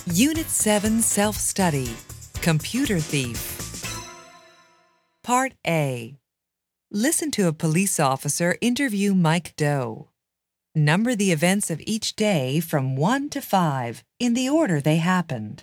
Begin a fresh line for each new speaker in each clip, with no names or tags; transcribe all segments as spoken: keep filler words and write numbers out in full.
Unit seven Self-Study, Computer Thief. Part A. Listen to a police officer interview Mike Doe. Number the events of each day from one to five in the order they happened.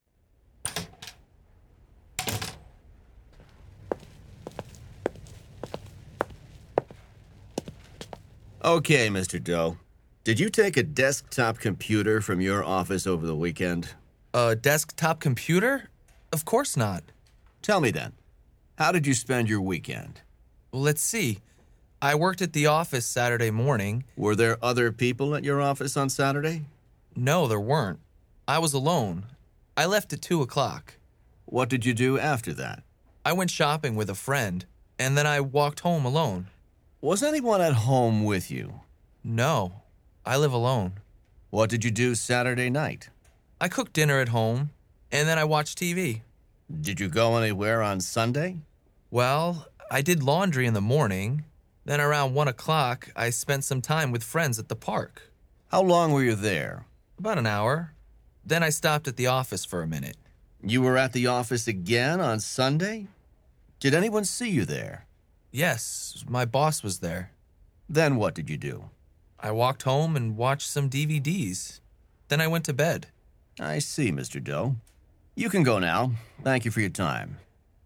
Okay, Mister Doe. Did you take a desktop computer from your office over the weekend?
A desktop computer? Of course not.
Tell me then, how did you spend your weekend?
Well, let's see. I worked at the office Saturday morning.
Were there other people at your office on Saturday?
No, there weren't. I was alone. I left at two o'clock.
What did you do after that?
I went shopping with a friend, and then I walked home alone.
Was anyone at home with you?
No, I live alone.
What did you do Saturday night?
I cooked dinner at home, and then I watched T V.
Did you go anywhere on Sunday?
Well, I did laundry in the morning. Then around one o'clock, I spent some time with friends at the park.
How long were you there?
About an hour. Then I stopped at the office for a minute.
You were at the office again on Sunday? Did anyone see you there?
Yes, my boss was there.
Then what did you do?
I walked home and watched some D V Ds. Then I went to bed.
I see, Mister Doe. You can go now. Thank you for your time.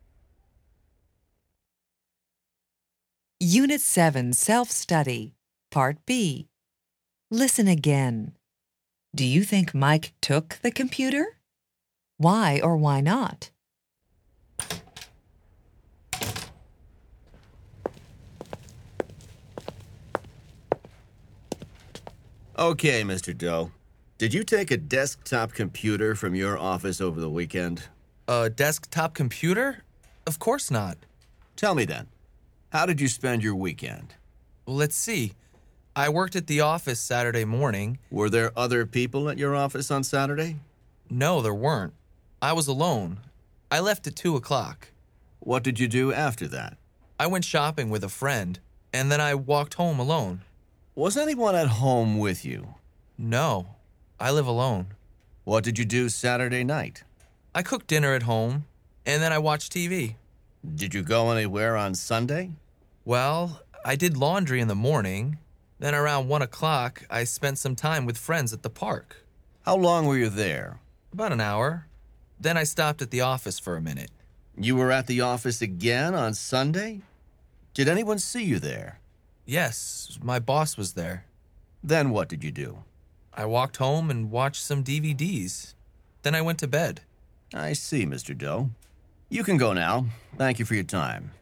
Unit seven Self-Study, Part B. Listen again. Do you think Mike took the computer? Why or why not?
Okay, Mister Doe. Did you take a desktop computer from your office over the weekend?
A desktop computer? Of course not.
Tell me then, how did you spend your weekend?
Well, let's see. I worked at the office Saturday morning.
Were there other people at your office on Saturday?
No, there weren't. I was alone. I left at two o'clock.
What did you do after that?
I went shopping with a friend, and then I walked home alone.
Was anyone at home with you?
No, I live alone.
What did you do Saturday night?
I cooked dinner at home, and then I watched T V.
Did you go anywhere on Sunday?
Well, I did laundry in the morning. Then around one o'clock, I spent some time with friends at the park.
How long were you there?
About an hour. Then I stopped at the office for a minute.
You were at the office again on Sunday? Did anyone see you there?
Yes, my boss was there.
Then what did you do?
I walked home and watched some D V Ds. Then I went to bed.
I see, Mister Doe. You can go now. Thank you for your time.